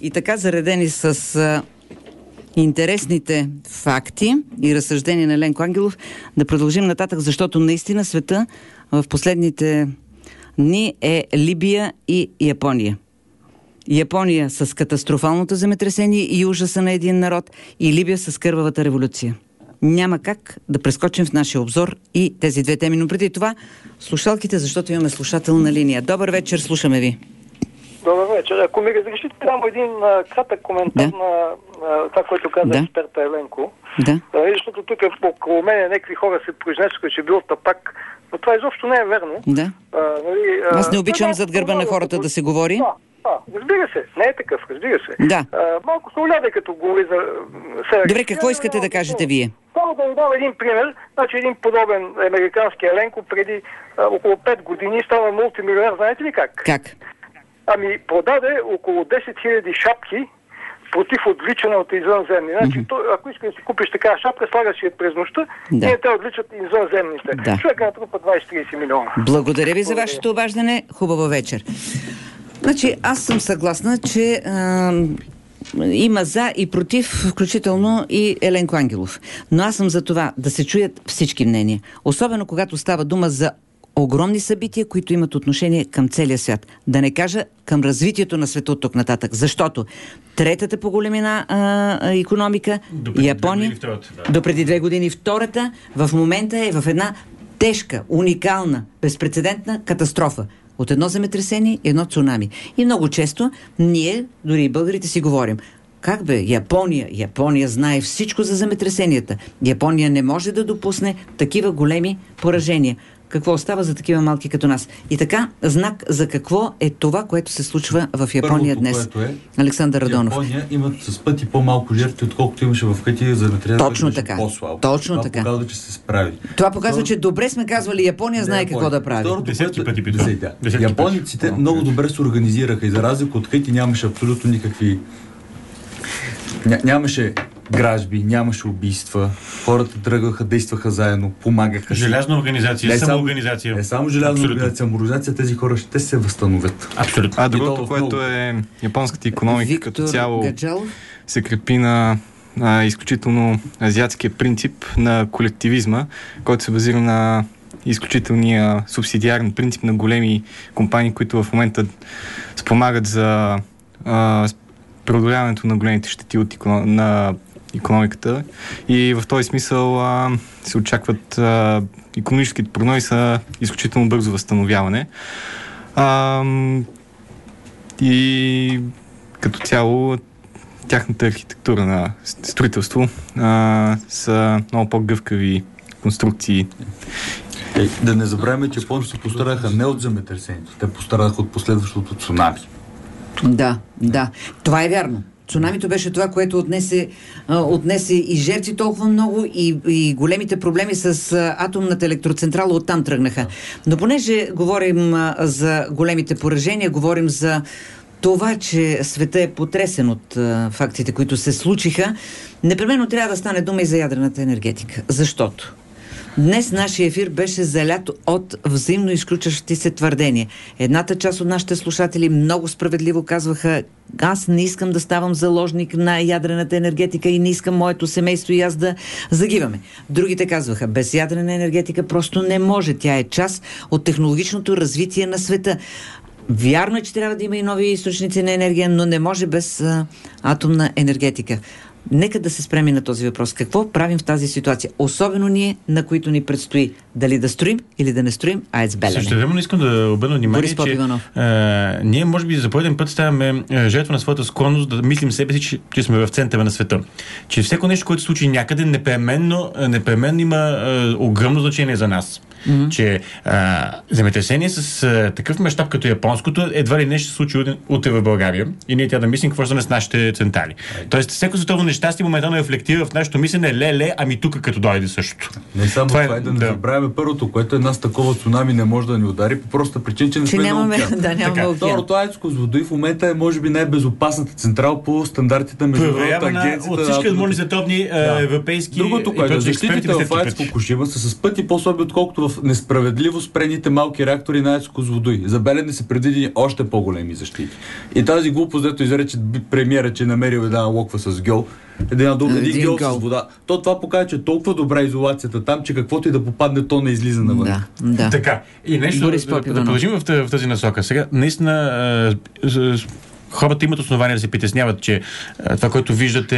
И така заредени с интересните факти и разсъждения на Еленко Ангелов, да продължим нататък, защото наистина света в последните дни е Либия и Япония. Япония с катастрофалното земетресение и ужаса на един народ, и Либия с кървавата революция. Няма как да прескочим в нашия обзор и тези две теми. Но преди това слушалките, защото имаме слушател на линия. Добър вечер, слушаме ви. Добър вечер. Ако ми разрешите, само един кратък коментар на това, което каза експерта Еленко. Да. Защото тук около мен някакви хора се произнесоха, че бил тапак, но това изобщо не е верно. Да. Аз не обичам зад гърба на хората да се говори. Разбира се, не е такъв, разбира се. Да. Малко се оляде, като говори за... Добре, какво искате да кажете вие? Само да ви дам един пример. Значи един подобен американски Еленко преди около 5 години става мултимилионер. Знаете ли как? Как? Ами продаде около 10 000 шапки против отвличане от извънземни. Значи, ако искаш да си купиш такава шапка, слагаш я през нощта, и те отвличат извънземните. Да. Човека натрупа 20-30 милиона. Благодаря ви за вашето обаждане. Хубава вечер. Значи, аз съм съгласна, че има за и против, включително и Еленко Ангелов. Но аз съм за това да се чуят всички мнения. Особено когато става дума за огромни събития, които имат отношение към целия свят. Да не кажа към развитието на света от тук нататък. Защото третата по големина икономика, Япония, допреди 2 години втората, в момента е в една тежка, уникална, безпрецедентна катастрофа. От едно земетресение и едно цунами. И много често ние, дори и българите, си говорим: как бе, Япония знае всичко за земетресенията. Япония не може да допусне такива големи поражения. Какво остава за такива малки като нас? И така, знак за какво е това, което се случва в Япония днес. Александър Радонов. Япония имат с пъти по-малко жертви, отколкото имаше в къти земетресението. Точно така. Точно така. Това показва, че се справи. Това показва, че добре сме казвали, Япония знае какво да прави. Десетки пъти. Японците много добре се организираха и за разлика от къти нямаше абсолютно никакви... Нямаше гражби, нямаше убийства, хората тръгваха, действаха заедно, помагаха. Желязна организация, самоорганизация. Не само желязна организация, самоорганизация, тези хора ще се възстановят. Абсолютно. Другото, което е японската икономика като цяло се крепи на изключително азиатския принцип на колективизма, който се базира на изключителния субсидиарен принцип на големи компании, които в момента спомагат за преодоляването на големите щети на икономиката, и в този смисъл се очакват икономическите прогнози са изключително бързо възстановяване. И като цяло тяхната архитектура на строителство са много по-гъвкави конструкции. Да не забравяме, че японците пострадаха не от земетресението, те пострадаха от последващото цунами. Да. Това е вярно. Цунамито беше това, което отнесе и жертви толкова много, и големите проблеми с атомната електроцентрала оттам тръгнаха. Но понеже говорим за големите поражения, говорим за това, че света е потресен от фактите, които се случиха, непременно трябва да стане дума и за ядрената енергетика. Защото днес нашия ефир беше залят от взаимно изключващи се твърдения. Едната част от нашите слушатели много справедливо казваха: аз не искам да ставам заложник на ядрената енергетика и не искам моето семейство и аз да загиваме. Другите казваха: без ядрена енергетика просто не може. Тя е част от технологичното развитие на света. Вярно е, че трябва да има и нови източници на енергия, но не може без атомна енергетика. Нека да се спреми на този въпрос. Какво правим в тази ситуация? Особено ние, на които ни предстои дали да строим или да не строим АЕЦ Белене. Същевременно искам да обърна внимание, че ние може би за пореден път ставаме жертва на своята склонност да мислим себе си, че сме в центъра на света. Че всяко нещо, което се случи някъде, непременно има огромно значение за нас. Че земетресение с такъв мащаб като японското едва ли не ще се случи утре в България и ние трябва да мислим какво ще с нашите централи. Тоест, всяко световно нещастие моментално рефлектира в нашето мислене: ами тук като дойде същото. Не само това е да не забравяме първото, което една с такова цунами не може да ни удари по простата причина, че не сме на океан. Второто, АЕЦ Козлодуй в момента е може би най-безопасната централа по стандартите на Международната агенция. От всички възможни световни европейски. Другото, което защитите в АЕЦ Фукушима са с пъти по-слаби, отколкото в несправедливо спрените малки реактори на АЕЦ Козлодуй. За Белене са предвидени още по-големи защити. И тази глупост, дето изрече премиера, че намерил една локва с гьол, един гьол с вода. Това показва, че толкова добра изолацията там, че каквото и да попадне, то не излиза навън. Да. Така. И нещо да продължим в тази насока. Сега, наистина, хората имат основания да се притесняват, че това, което виждате,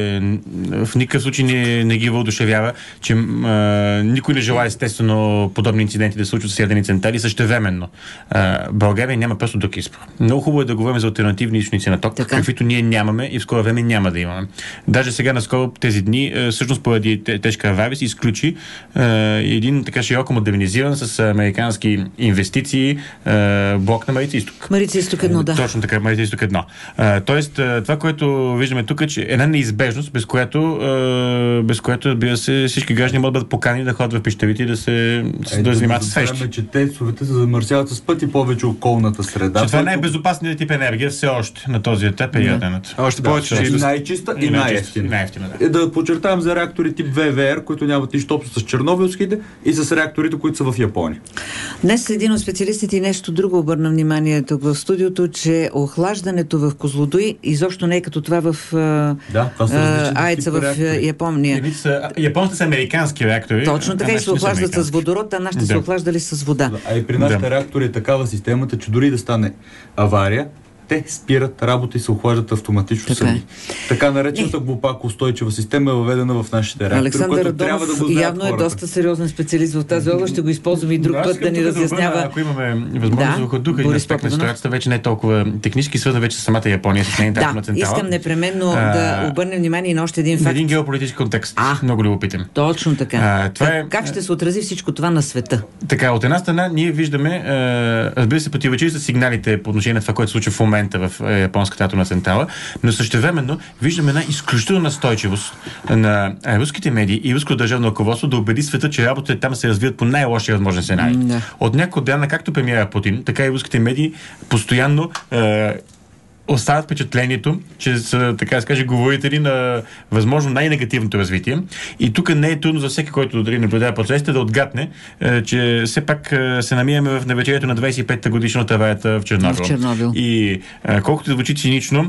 в никакъв случай не ги въодушевява, че никой не желая естествено подобни инциденти да се случват с ядрени централи. Същевременно България няма просто друг избор. Много хубаво е да говорим за алтернативни източници на ток, каквито ние нямаме и в скоро време няма да имаме. Даже сега наскоро тези дни, всъщност поради тежка авария, се изключи един така широко модернизиран с американски инвестиции блок на Марица изток. Марица изток 1, да. Точно така, Марица изток 1. Тоест, това, което виждаме тук е, че една неизбежност, без което, разбира се, всички граждани могат да бъдат поканени да ходят в пещерите и да занимават с свещи. Че ТЕЦ-овете се замърсяват с пъти повече околната среда. Че това е най-безопасният тип енергия все още на този етап е ядрената. Още повече, че и най-чиста и най-ефтина. Да подчертавам за реактори тип ВВР, които нямат нищо общо с чернобилските и с реакторите, които са в Япония. Днес един от специалистите и нещо друго обърна внимание тук в студиото, че охлаждането в Козлодуй изобщо не е като това в АЕЦа в Япония. Японците са американски реактори. Точно така, и се охлаждат с водород, а нашите се охлаждали с вода. А и при нашите реактори е такава системата, че дори да стане авария, те спират работа и се охлаждат автоматично сами. Така наречената глупако устойчива система е въведена в нашите реактори. Александър Радонов явно е доста сериозен специалист в тази област. Ще го използваме и друг път да ни разяснява. Ако имаме възможност върху духа и аспект на ситуацията, вече не е толкова технически, свързана вече с самата Япония, с нейната атомна централа. Искам непременно да обърнем внимание на още един факт. Един геополитически контекст. Много любопитен. Точно така. Как ще се отрази всичко това на света? Така, от една страна ние виждаме, разбира се, противоречи с сигналите по отношение на това, което се случва в момента в японската атомна централа, но същевременно виждаме една изключителна настойчивост на руските медии и руското държавно ръководство да убеди света, че работите там се развиват по най-лошия възможен сценарий. От няколко дена, както премиера Путин, така и руските медии постоянно остават впечатлението, че са, така да се каже, говорители на възможно най-негативното развитие. И тук не е трудно за всеки, който дали наблюдава процесите, да отгадне, че все пак се намираме в навечерието на 25-та годишна от аварията в Чернобил. И колкото звучи цинично,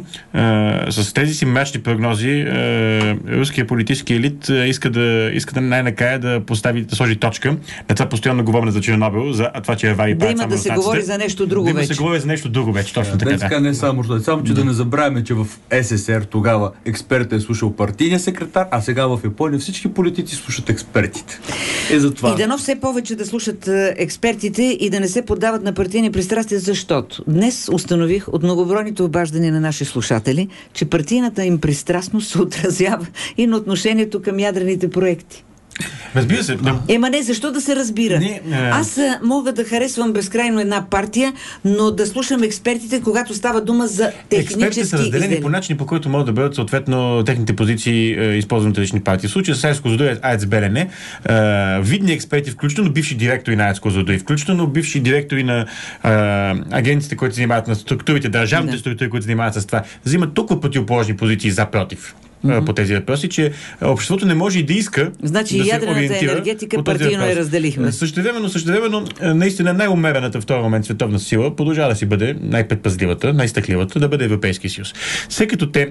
с тези си мрачни прогнози, руския политически елит иска да най-накрая да сложи точка на това постоянно говорене за Чернобил, за това, че аварии правят само да се говори за нещо друго вече. Да се говори за нещо друго вече, точно така. Не само, че да не забравяме, че в СССР тогава експертът е слушал партийния секретар, а сега в Япония всички политици слушат експертите. И дано все повече да слушат експертите и да не се поддават на партийни пристрастия, защото днес установих от многобройните обаждания на наши слушатели, че партийната им пристрастност се отразява и на отношението към ядрените проекти. Разбира се. Не, защо да се разбира? Аз мога да харесвам безкрайно една партия, но да слушам експертите, когато става дума за технически експертите са разделени по начини, по който могат да бъдат съответно техните позиции използвани от различни партии. В случая с АЕЦ Козлодуй, АЕЦ Белене, видни експерти, включително бивши директори на АЕЦ Козлодуй, включително бивши директори на агенциите, които се занимават на структурите, държавните структури, които се занимават с това, взимат толкова противоположни позиции за против по тези въпроси, че обществото не може и да иска. Значи да ядрената енергетика партийно я разделихме. Същевременно, наистина най-умерената в този момент световна сила продължава да си бъде най-предпазливата, най-стъкливата, да бъде Европейския съюз. След като те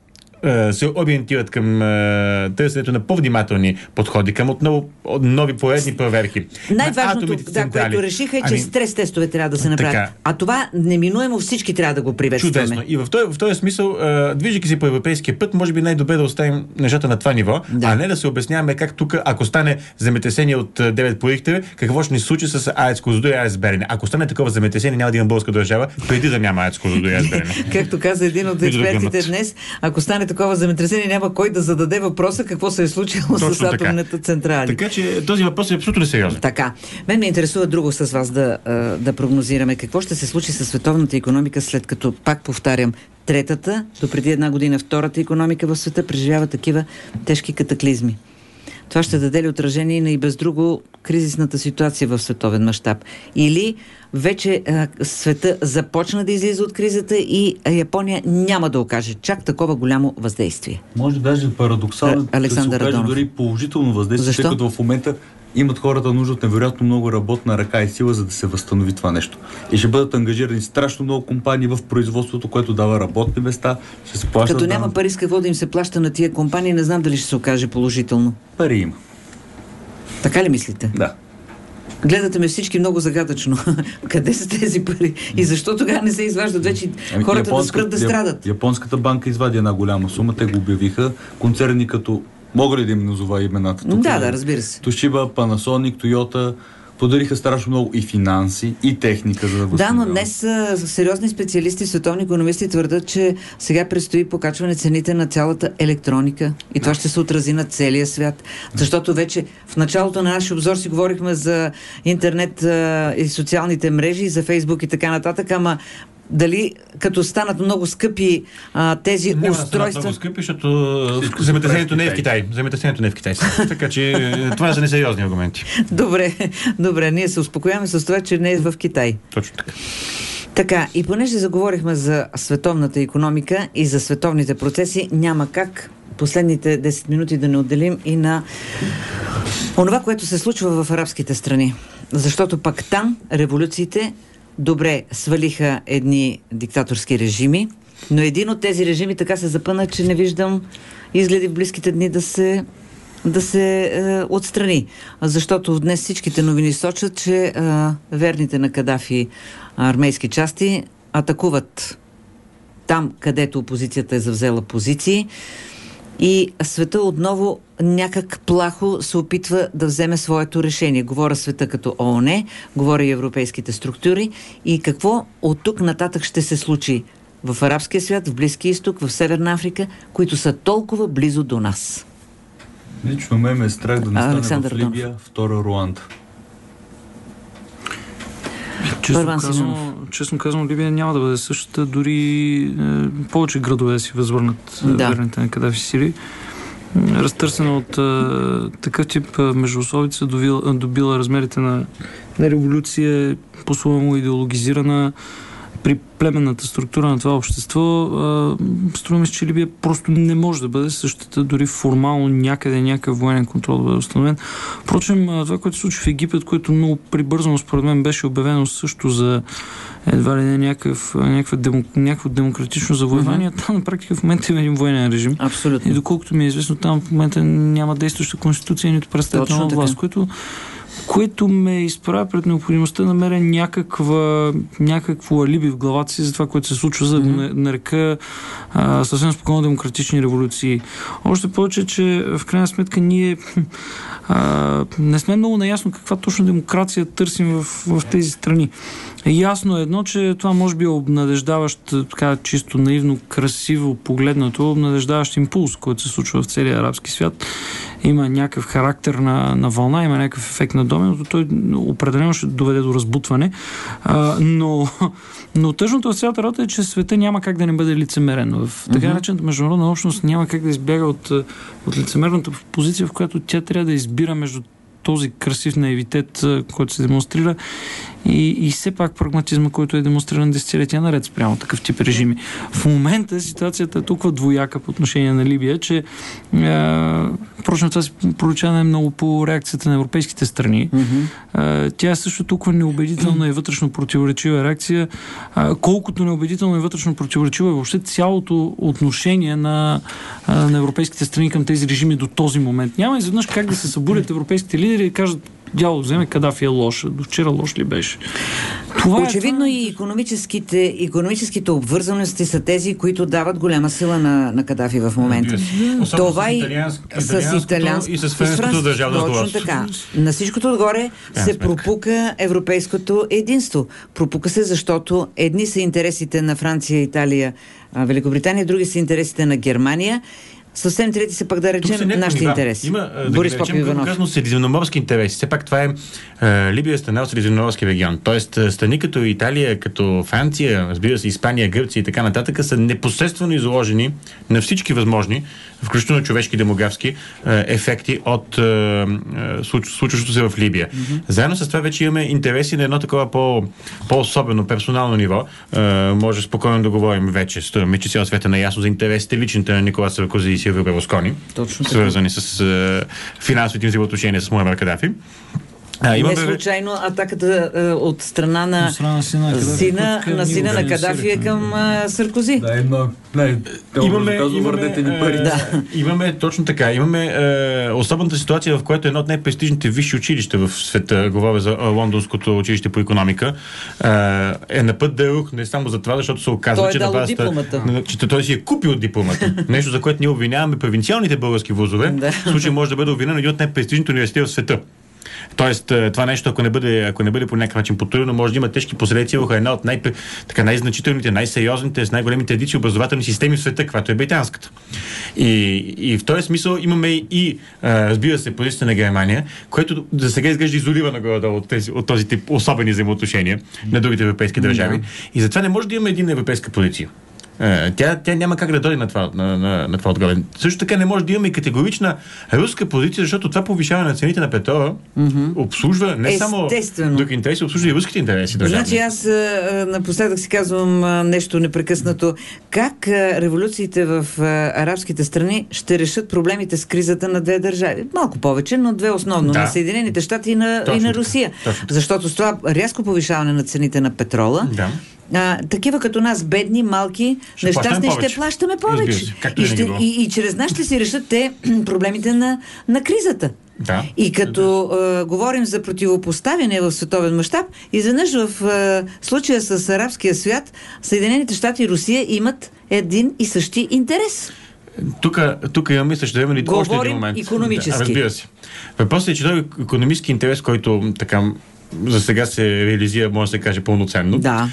се ориентират към търсенето на по-внимателни подходи, към отново нови поредни проверки. Най-важното, което решиха, е, че стрес тестове трябва да се направят. Така. А това неминуемо всички трябва да го приветстваме. Чудесно. И в този смисъл, движейки се по европейския път, може би най-добре да оставим нещата на това ниво, а не да се обясняваме как тук, ако стане земетресение от 9 по Рихтер, какво ще ни случи с АЕЦ Козлодуй и АЕЦ Белене. Ако стане такова земетресение, няма да има българска държава, преди да няма АЕЦ Козлодуй и АЕЦ Белене. Както каза един от експертите днес, ако стане такова земетресение, няма кой да зададе въпроса какво се е случило с атомната централа. Така че този въпрос е абсолютно несериозен. Така. Мен ме интересува друго с вас да прогнозираме. Какво ще се случи с световната икономика, след като, пак повтарям, третата, допреди една година втората икономика в света преживява такива тежки катаклизми. Това ще даде ли отражение на и без друго кризисната ситуация в световен мащаб? Или вече света започна да излиза от кризата и Япония няма да окаже чак такова голямо въздействие? Може даже парадоксално да се окаже дори положително въздействие, тъй като в момента имат хората нужда от невероятно много работна ръка и сила, за да се възстанови това нещо. И ще бъдат ангажирани страшно много компании в производството, което дава работни места, ще се плащат. Като няма пари с какво да им се плаща на тия компании, не знам дали ще се окаже положително. Пари има. Така ли мислите? Да. Гледате ме всички много загадъчно. Къде са тези пари? И защо тогава не се изваждат вече хората да спрат да страдат? Японската банка извади една голяма сума, те го обявиха. Концерни като... Мога ли да им назова имената? Тук, да, разбира се. Toshiba, Panasonic, Toyota подариха страшно много и финанси, и техника за да възстановяват. Да, но днес сериозни специалисти, световни икономисти твърдят, че сега предстои покачване цените на цялата електроника и това ще се отрази на целия свят. Защото вече в началото на нашия обзор си говорихме за интернет и социалните мрежи, за Фейсбук и така нататък, ама дали като станат много скъпи тези устройства... Не много скъпи, защото земетресението не е в Китай. Земетресението не е в Китай. Така че това са несериозни аргументи. Добре, ние се успокояваме с това, че не е в Китай. Точно така. Така, и понеже заговорихме за световната икономика и за световните процеси, няма как последните 10 минути да не отделим и на онова, което се случва в арабските страни. Защото пак там революциите добре свалиха едни диктаторски режими, но един от тези режими така се запъна, че не виждам изгледи в близките дни да се отстрани. Защото днес всичките новини сочат, че верните на Кадафи армейски части атакуват там, където опозицията е завзела позиции и света отново някак плахо се опитва да вземе своето решение. Говоря света като ООН, говоря и европейските структури и какво от тук нататък ще се случи в арабския свят, в Близкия изток, в Северна Африка, които са толкова близо до нас. Лично ме е страх да не стане в Либия втора Руанда. Честно казано, Либия няма да бъде същата, дори повече градове си възвърнат верните на Кадафи сили. Разтърсена от такъв тип междуособица, добила размерите на революция, по-своему идеологизирана при племенната структура на това общество. Струва ми се, че Либия просто не може да бъде същата, дори формално някакъв военен контрол да бъде установен. Впрочем, това, което се случи в Египет, което много прибързано според мен беше обявено също за едва ли не някакво демократично завоевание, там на практика в момента има един военен режим. Абсолютно. И доколкото ми е известно, там в момента няма действаща конституция, нито представителна власт, което ме изправя пред необходимостта да намеря някакво алиби в главата си за това, което се случва, за да нарека съвсем спокойно демократични революции. Още повече, че в крайна сметка ние не сме много наясно каква точно демокрация търсим в тези страни. Ясно е едно, че това може би е обнадеждаващ, така чисто наивно, красиво погледнато, обнадеждаващ импулс, който се случва в целия арабски свят. Има някакъв характер на вълна, има някакъв ефект на доминото, той определено ще доведе до разбутване. Но тъжното в цялата работа е, че света няма как да не бъде лицемерен. В така наречената международна общност няма как да избяга от лицемерната позиция, в която тя трябва да избира между този красив наивитет, който се демонстрира и все пак прагматизма, който е демонстриран десетилетия наред спрямо такъв тип режими. В момента ситуацията е толкова двояка по отношение на Либия, че впрочем това се пролича най-много по реакцията на европейските страни. Тя е също толкова неубедителна и вътрешно противоречива реакция, колкото неубедително и вътрешно противоречива е въобще цялото отношение на европейските страни към тези режими до този момент. Няма изведнъж как да се събудят европейските лидери и кажат: дяло, вземе, Кадафи е лош. До вчера лош ли беше? Очевидно и икономическите обвързаности са тези, които дават голяма сила на Кадафи в момента. Това и с италианско и с френското държавно главство. Така. На всичкото отгоре се пропука европейското единство. Пропука се, защото едни са интересите на Франция, Италия, Великобритания, други са интересите на Германия. Съвсем трети са пък да речем нашите интереси. Има, Борис Попов Иванов. Средиземноморски интереси. Все пак това е Либия е страна от Средиземноморски регион. Тоест страни като Италия, като Франция, разбира се, Испания, Гърция и така нататък са непосредствено изложени на всички възможни, включително човешки демографски ефекти от случващото се в Либия. Заедно с това вече имаме интереси на едно такова по-особено персонално ниво. Може спокойно да говорим вече. Струваме, че цял света наясно за интересите личните на Никола Саркози и Силвио Берлускони, свързани с финансовите взаимоотношения с Муамар Кадафи. Не случайно атаката от страна на сина на Кадафи към Саркози. Имаме точно така. Имаме особената ситуация, в която едно от най-престижните висши училища в света, говоря за Лондонското училище по икономика, е на път да е рух. Не само за това, защото се оказва, че той си е купил дипломата. Нещо, за което ние обвиняваме провинциалните български вузове. В случай може да бъде обвинен един от най-престижните университети в света. Тоест, това нещо, ако не бъде по някакъв начин потурено, може да има тежки последици върху една от най-значителните, най-сериозните, с най-големите традиции образователни системи в света, която е британската. И в този смисъл имаме и, разбира се, позицията на Германия, което за сега изглежда изолирана горе-долу от този тип особени взаимоотношения на другите европейски държави. И затова не може да имаме един европейска позиция. Тя няма как да дойде на това отгоре. Също така не може да имаме и категорична руска позиция, защото това повишаване на цените на петрола обслужва не само други интереси, обслужва и руските интереси. Значи аз напоследък си казвам нещо непрекъснато. Как революциите в арабските страни ще решат проблемите с кризата на две държави? Малко повече, но две основно. На Съединените щати и на Русия. Защото с това рязко повишаване на цените на петрола, такива като нас, бедни, малки, нещастни, ще плащаме повече. И чрез нас ще си решат те проблемите на кризата. Да. И като говорим за противопоставяне в световен мащаб, изведнъж в случая с арабския свят, Съединените щати и Русия имат един и същи интерес. Тук имаме също време още един момент. Икономически. Разбира се. Въпросът е, че този икономически интерес, който така за сега се реализира, може да се каже, пълноценно. Да.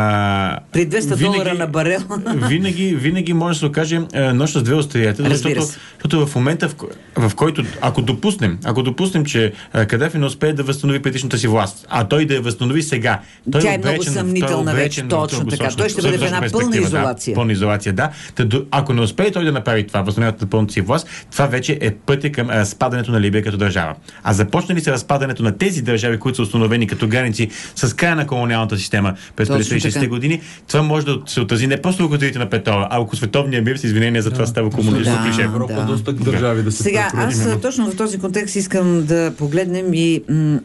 При $200 на барел. Винаги може да се окаже нощ с две острията, защото в момента, в който, ако допуснем, че Кадафи не успее да възстанови предишната си власт, а той да я възстанови сега. Тя е много съмнителна вече, точно така. Той ще бъде в една пълна изолация. Пълна изолация, да. Ако не успее той да направи това, възстановяването на пълната си власт, това вече е пътя към разпадането на Либия като държава. А започне ли се разпадането на тези държави, които са установени като граници с края на колониалната система през 50-60-те години, това може да се отрази не просто върху цените на петрола, а върху световния мир, с извинение за това става комунистическо клише. Европа доста държави да се сега, аз точно в този контекст искам да погледнем и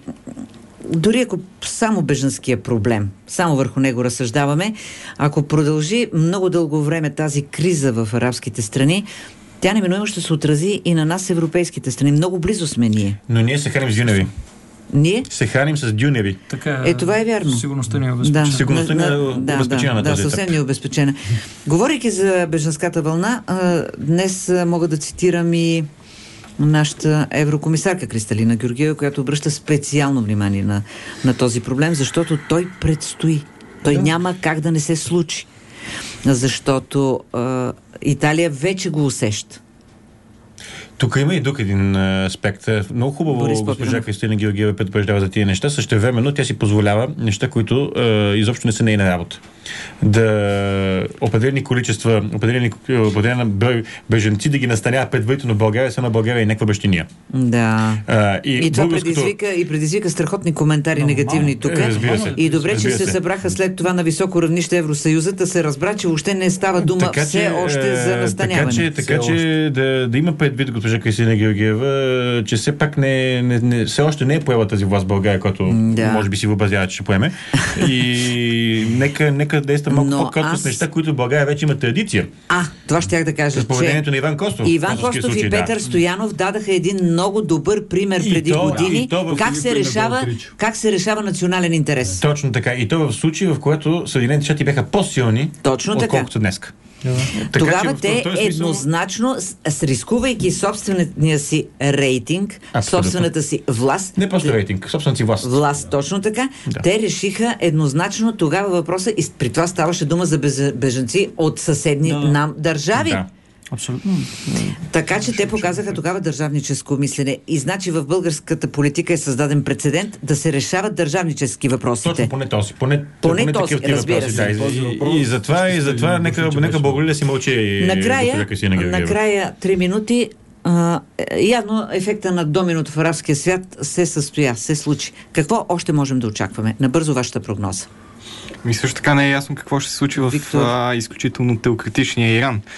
дори ако само бежанския проблем, само върху него разсъждаваме, ако продължи много дълго време тази криза в арабските страни, тя неминуемо ще се отрази и на нас, европейските страни. Много близо сме ние. Но ние се храним с дюнери. Ние се храним с дюнери. Това е вярно. Сигурността ни е обезпечена. Сигурността ни е обезпечена на този етап. Съвсем ни е обезпечена. Говорейки за бежанската вълна, днес мога да цитирам и нашата еврокомисарка Кристалина Георгиева, която обръща специално внимание на този проблем, защото той предстои. Той няма как да не се случи. Защото Италия вече го усеща. Тук има и друг един аспект. Много хубаво госпожа Кристалина Георгиева предупреждава за тия неща. Същевременно тя си позволява неща, които изобщо не са нейна работа. Да определени количества, определен брой бежанци да ги настанява предварително в България, само на България и някаква бащиния. Да. И това предизвика страхотни коментари негативни тук. И добре, че се събраха след това на високо равнище Евросъюзът, да се разбра, че въобще не става дума все още за настаняване. Така че да има предвид госпожа Кристалина Георгиева, че все пак все още не е поела тази власт в България, която може би си въобразява, че ще поеме. И нека действа малко по-кротко с неща, които в България вече има традиция. Това щях да кажа, с поведението на Иван Костов. Иван Костов и Петър Стоянов дадаха един много добър пример преди години как се решава национален интерес. Точно така. И то в случай, в който Съединените щати бяха по-силни, отколкото днес. Тогава те еднозначно, рискувайки собствения си рейтинг, собствената си власт. Не просто рейтинг, собствената си власт. Власт, точно така. Да. Те решиха еднозначно тогава въпроса, и при това ставаше дума за бежанци от съседни нам държави. Да. Абсолютно. Така че те показаха тогава държавническо мислене. И значи в българската политика е създаден прецедент да се решават държавнически въпросите. Точно поне този, разбира се. И затова нека България си мълчи. Накрая 3 минути. Явно ефекта на доминото в арабския свят се случи. Какво още можем да очакваме? Набързо вашата прогноза. Също така не е ясно какво ще се случи в изключително теократичния Иран.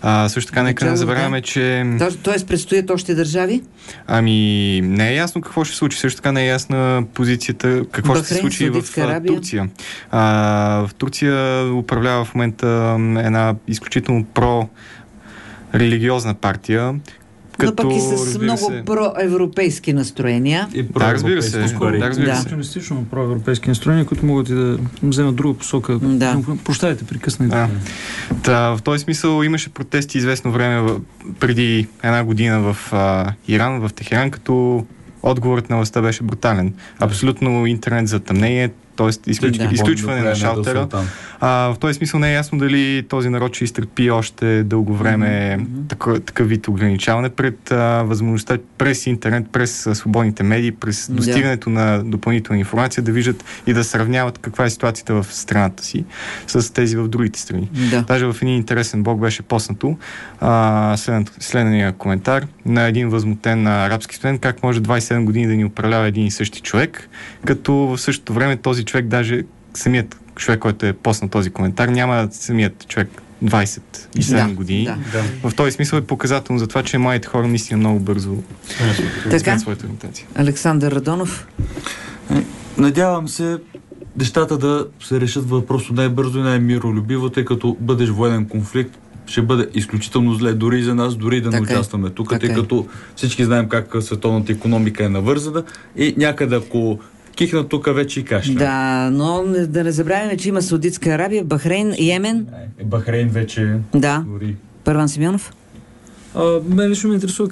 Също така, нека не забравяме, че... Тоест предстоят още държави? Не е ясно какво ще се случи. Също така не е ясна позицията, какво ще се случи в Турция. В Турция управлява в момента една изключително религиозна партия, но пък и с много проевропейски настроения. Разбира се. Националистично проевропейски настроения, които могат и да вземат друга посока. Прощавайте, прекъснете. В този смисъл имаше протести известно време преди една година в Иран, в Техеран, като отговорът на властта беше брутален. Абсолютно интернет затъмнение, т.е. изключване на шалтера. В този смисъл не е ясно дали този народ ще изтърпи още дълго време такъв вид ограничаване пред възможността през интернет, през свободните медии, през достигането на допълнителна информация, да виждат и да сравняват каква е ситуацията в страната си с тези в другите страни. Даже в един интересен блог беше поснато следния коментар на един възмутен арабски студент, как може 27 години да ни управлява един и същи човек, като в същото време този човек, даже самият човек, който е поснал този коментар, няма самият човек 27 години. В този смисъл е показателно за това, че младите хора наистина много бързо сменят своята ориентация. Александър Радонов. Надявам се нещата да се решат въпросно най-бързо и най-миролюбиво, тъй като бъдеш военен конфликт, ще бъде изключително зле дори за нас, дори да не участваме тук, тъй като всички знаем как световната икономика е навързана и някъде ако кихна тук вече и кашля. Да, но да не забравяме, че има Саудитска Арабия, Бахрейн, Йемен. Бахрейн вече дори. Първан Симеонов? Мен лично ме интересува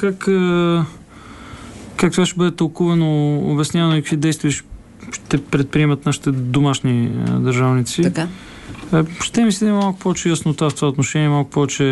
как това ще бъде тълкувано, обяснявано и какви действия ще предприемат нашите домашни държавници. Така. Ще ми се да има малко повече яснота в това отношение, малко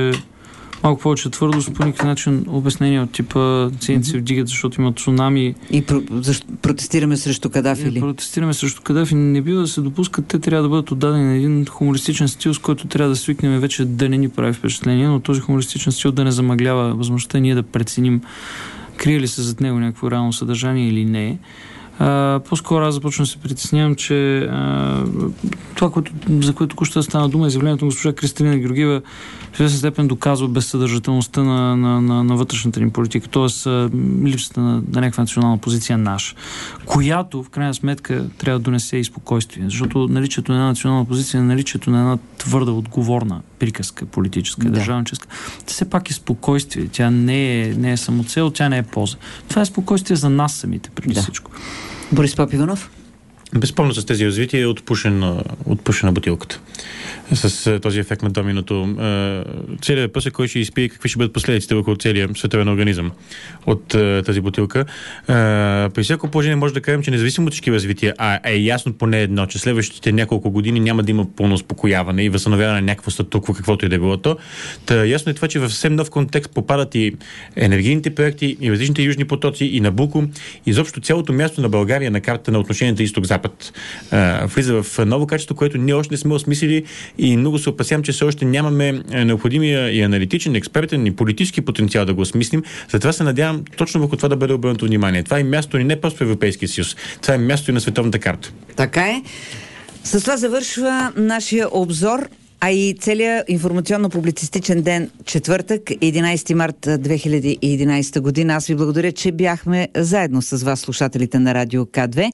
повече твърдост, по никакъв начин обяснение от типа цените се вдигат, защото има цунами. И протестираме срещу Кадафи. Протестираме срещу Кадафи. Не бива да се допускат. Те трябва да бъдат отдадени на един хумористичен стил, с който трябва да свикнем вече да не ни прави впечатление, но този хумористичен стил да не замъглява възможността ние да преценим крие ли се зад него някакво реално съдържание или не. По-скоро аз започвам да се притеснявам, че това, за което току-що стана дума, изявлението на госпожа Кристалина Георгиева в известна степен доказва безсъдържателността на вътрешната ни политика, т.е. липсата на някаква национална позиция наша, която в крайна сметка трябва да донесе и спокойствие, защото наличието на една национална позиция, наличието на една твърда, отговорна приказка, политическа, държавническа, все пак е спокойствие. Тя не е самоцел, тя не е полза. Това е спокойствие за нас самите, преди всичко. Борис Попиванов? Безспорно с тези развития е отпушена бутилката. С този ефект на доминото. Целият въпрос е кой ще изпие, какви ще бъдат последиците върху целия световен организъм от тази бутилка. При всяко положение може да кажем, че независимо от всички развития, е ясно поне едно, че следващите няколко години няма да има пълно успокояване и възстановяване на някакво статукво, каквото и да било то. Ясно е това, че в съвсем нов контекст попадат и енергийните проекти, и различните южни потоци, и Набуко, и изобщо цялото място на България на картата на отношенията изток-запад. Влиза в ново качество, което ние още не сме осмислили и много се опасявам, че все още нямаме необходимия и аналитичен, експертен и политически потенциал да го осмислим. Затова се надявам точно върху това да бъде обърнато внимание. Това е място ни не просто в Европейския съюз. Това е място и на световната карта. Така е. С това завършва нашия обзор, а и целият информационно-публицистичен ден, четвъртък, 11 март 2011 година. Аз ви благодаря, че бяхме заедно с вас, слушателите на Радио К2.